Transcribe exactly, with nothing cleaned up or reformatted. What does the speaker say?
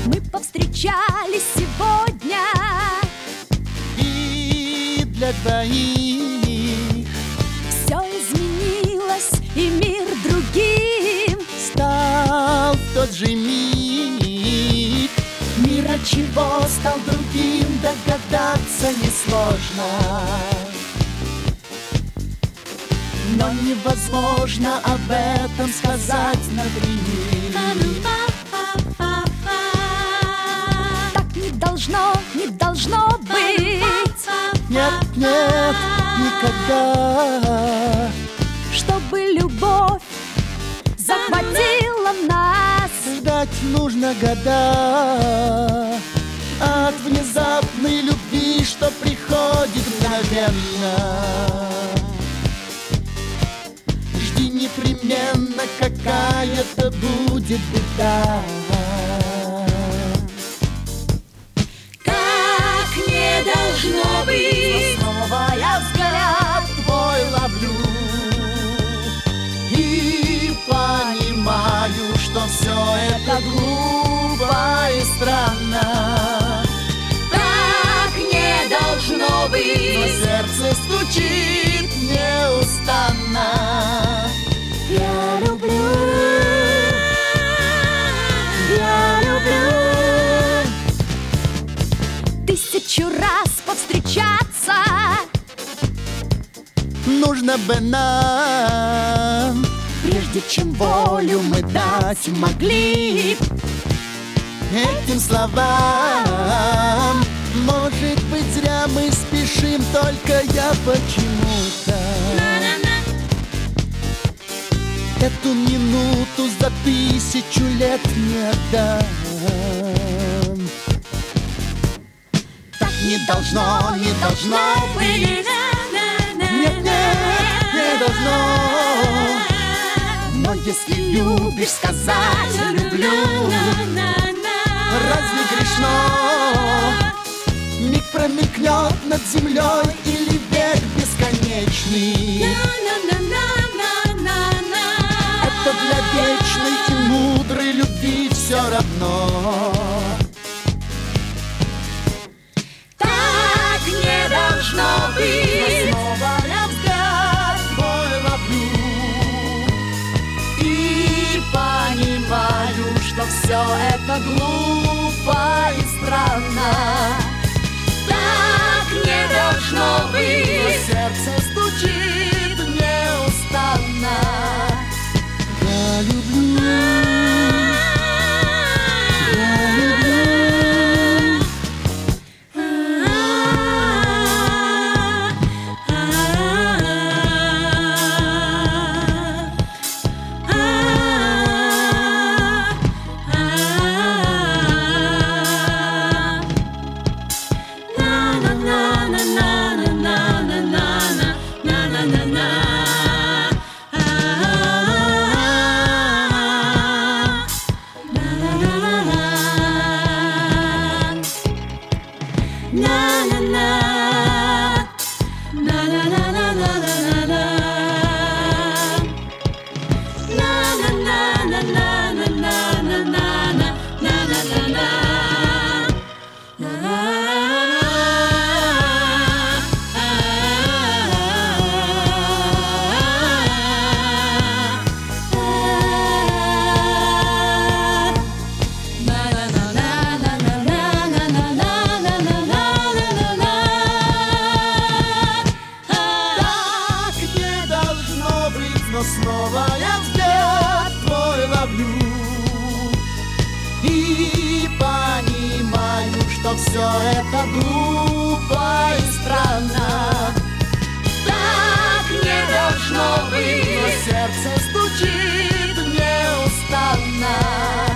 Мы повстречались сегодня, и для двоих все изменилось, и мир другим стал в тот же миг. Мир от чего Стал другим, догадаться несложно, но невозможно об этом сказать напрямик. Так не должно, не должно быть. Нет, нет, никогда. Чтобы любовь захватила нас, Ждать нужно года от внезапной любви, что приходит мгновенно. Жди непременно, какая-то будет беда. как не должно быть. Снова я взгляд твой ловлю и понимаю, что все это глупо и странно. Так не должно Но быть. сердце стучит неустанно. Я люблю, я люблю. Тысячу раз повстречаться Нужно бы нам, прежде чем волю мы дать могли. этим словам. Может быть, зря мы спешим, только я почему-то эту минуту за тысячу лет не отдам. Так не должно, не должно быть. Нет, нет, не должно. Но если любишь, сказать люблю. Разве грешно? Миг промелькнет над землей или век бесконечный. Это для вечной и мудрой любви все равно. Так не должно быть. Снова я взгляд твой ловлю и понимаю, что все это глупо и странно. Так не должно Но быть. сердце стучит неустанно. Я люблю, я люблю. Но снова я взгляд твой ловлю и понимаю, что все это глупо и странно. Так не должно Но быть. сердце стучит неустанно.